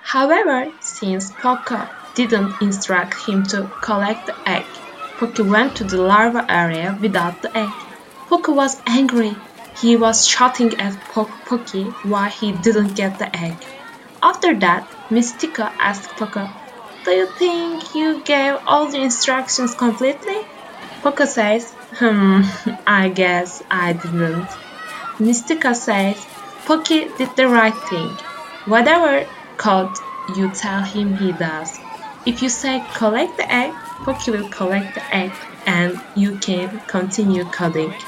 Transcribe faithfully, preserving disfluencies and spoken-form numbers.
However, since Poco didn't instruct him to collect the egg, Poco went to the larva area without the egg. Poco was angry. He was shouting at po- Pocky why he didn't get the egg. After that, Mystica asked Poco, "Do you think you gave all the instructions completely?" Poco says, "Hmm, I guess I didn't." Mystica says, "Pocky did the right thing. Whatever code you tell him he does. If you say collect the egg, Pocky will collect the egg and you can continue coding."